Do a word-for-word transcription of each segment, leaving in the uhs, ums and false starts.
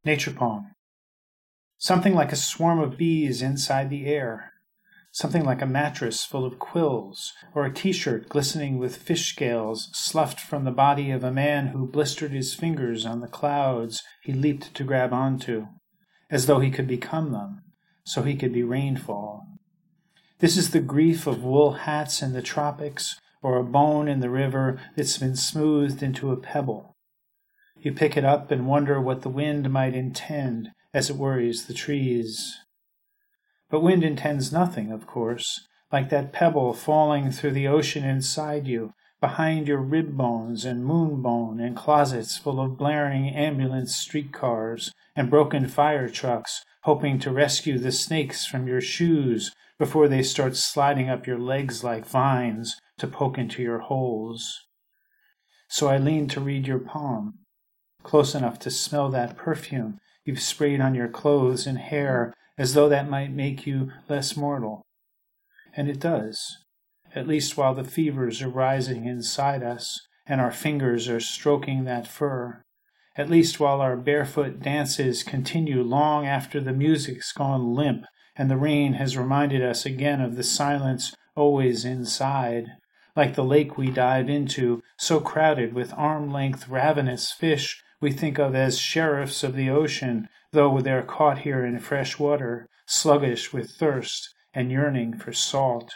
Nature poem. Something like a swarm of bees inside the air. Something like a mattress full of quills, or a t-shirt glistening with fish scales sloughed from the body of a man who blistered his fingers on the clouds he leaped to grab onto, as though he could become them, so he could be rainfall. This is the grief of wool hats in the tropics, or a bone in the river that's been smoothed into a pebble. You pick it up and wonder what the wind might intend as it worries the trees. But wind intends nothing, of course, like that pebble falling through the ocean inside you, behind your rib bones and moon bone and closets full of blaring ambulance streetcars and broken fire trucks, hoping to rescue the snakes from your shoes before they start sliding up your legs like vines to poke into your holes. So I leaned to read your poem, close enough to smell that perfume you've sprayed on your clothes and hair, as though that might make you less mortal. And it does, at least while the fevers are rising inside us and our fingers are stroking that fur, at least while our barefoot dances continue long after the music's gone limp and the rain has reminded us again of the silence always inside, like the lake we dive into, so crowded with arm-length ravenous fish we think of as sheriffs of the ocean, though they're caught here in fresh water, sluggish with thirst and yearning for salt.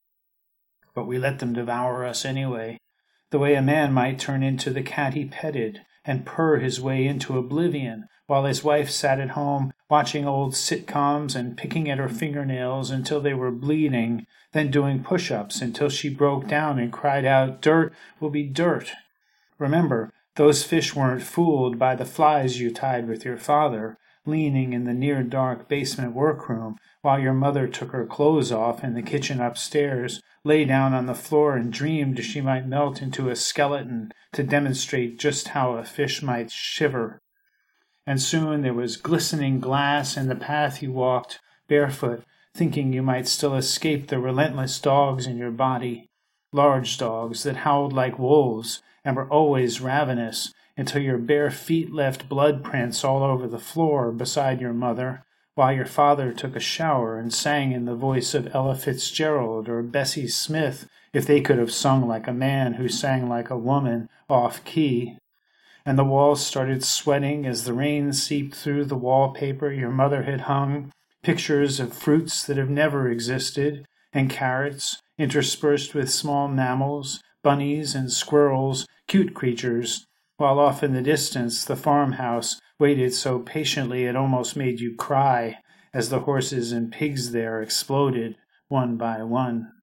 But we let them devour us anyway, the way a man might turn into the cat he petted and purr his way into oblivion, while his wife sat at home watching old sitcoms and picking at her fingernails until they were bleeding, then doing push-ups until she broke down and cried out, "Dirt will be dirt." Remember, those fish weren't fooled by the flies you tied with your father, leaning in the near-dark basement workroom while your mother took her clothes off in the kitchen upstairs, lay down on the floor and dreamed she might melt into a skeleton to demonstrate just how a fish might shiver. And soon there was glistening glass in the path you walked, barefoot, thinking you might still escape the relentless dogs in your body, large dogs that howled like wolves and were always ravenous, until your bare feet left blood prints all over the floor beside your mother, while your father took a shower and sang in the voice of Ella Fitzgerald or Bessie Smith, if they could have sung like a man who sang like a woman off-key. And the walls started sweating as the rain seeped through the wallpaper your mother had hung, pictures of fruits that have never existed, and carrots interspersed with small mammals, bunnies and squirrels, cute creatures, while off in the distance the farmhouse waited so patiently it almost made you cry as the horses and pigs there exploded one by one.